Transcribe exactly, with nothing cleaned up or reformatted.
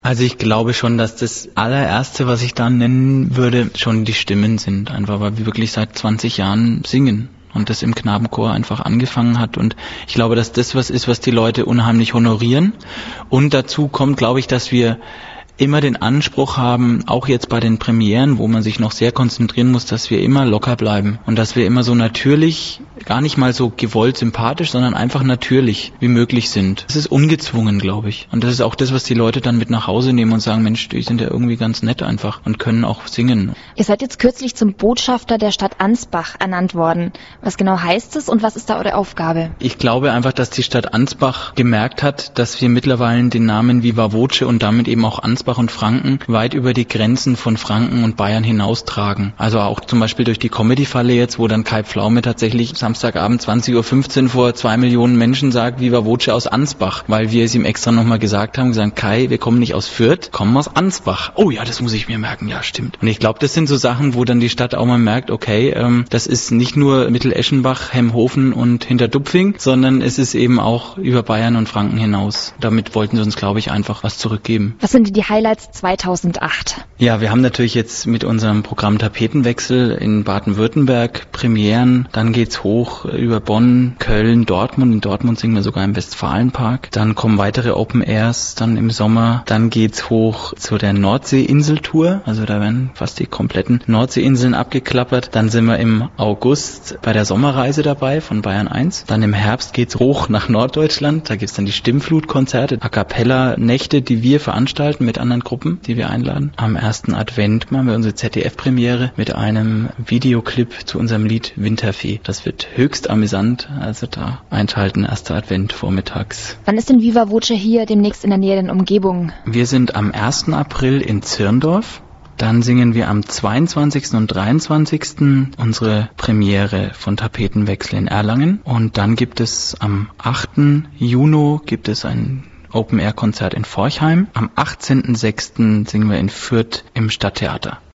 Also ich glaube schon, dass das allererste, was ich da nennen würde, schon die Stimmen sind. Einfach weil wir wirklich seit zwanzig Jahren singen. Und das im Knabenchor einfach angefangen hat. Und ich glaube, dass das was ist, was die Leute unheimlich honorieren. Und dazu kommt, glaube ich, dass wir immer den Anspruch haben, auch jetzt bei den Premieren, wo man sich noch sehr konzentrieren muss, dass wir immer locker bleiben und dass wir immer so natürlich, gar nicht mal so gewollt sympathisch, sondern einfach natürlich wie möglich sind. Das ist ungezwungen, glaube ich. Und das ist auch das, was die Leute dann mit nach Hause nehmen und sagen, Mensch, die sind ja irgendwie ganz nett einfach und können auch singen. Ihr seid jetzt kürzlich zum Botschafter der Stadt Ansbach ernannt worden. Was genau heißt es und was ist da eure Aufgabe? Ich glaube einfach, dass die Stadt Ansbach gemerkt hat, dass wir mittlerweile den Namen Viva Voce und damit eben auch Ansbach und Franken weit über die Grenzen von Franken und Bayern hinaustragen. Also auch zum Beispiel durch die Comedy-Falle jetzt, wo dann Kai Pflaume tatsächlich Samstagabend zwanzig Uhr fünfzehn vor zwei Millionen Menschen sagt, Viva Voce aus Ansbach, weil wir es ihm extra nochmal gesagt haben, gesagt, Kai, wir kommen nicht aus Fürth, kommen aus Ansbach. Oh ja, das muss ich mir merken, ja stimmt. Und ich glaube, das sind so Sachen, wo dann die Stadt auch mal merkt, okay, ähm, das ist nicht nur Mitteleschenbach, Hemhofen und Hinterdupfing, sondern es ist eben auch über Bayern und Franken hinaus. Damit wollten sie uns, glaube ich, einfach was zurückgeben. Was sind die Highlights zweitausendacht? Ja, wir haben natürlich jetzt mit unserem Programm Tapetenwechsel in Baden-Württemberg Premieren. Dann geht's hoch über Bonn, Köln, Dortmund. In Dortmund singen wir sogar im Westfalenpark. Dann kommen weitere Open Airs dann im Sommer. Dann geht's hoch zu der Nordsee-Insel-Tour. Also da werden fast die kompletten Nordseeinseln abgeklappert. Dann sind wir im August bei der Sommerreise dabei von Bayern eins. Dann im Herbst geht's hoch nach Norddeutschland. Da gibt's dann die Stimmflutkonzerte, A-Cappella-Nächte, die wir veranstalten mit anderen Gruppen, die wir einladen. Am ersten Advent machen wir unsere Z D F-Premiere mit einem Videoclip zu unserem Lied Winterfee. Das wird höchst amüsant, also da einschalten, erster Advent vormittags. Wann ist denn Viva Voce hier demnächst in der näheren Umgebung? Wir sind am ersten April in Zirndorf. Dann singen wir am zweiundzwanzigsten und dreiundzwanzigsten unsere Premiere von Tapetenwechsel in Erlangen. Und dann gibt es am achten Juni gibt es ein Open-Air-Konzert in Forchheim. Am achtzehnten sechsten singen wir in Fürth im Stadttheater.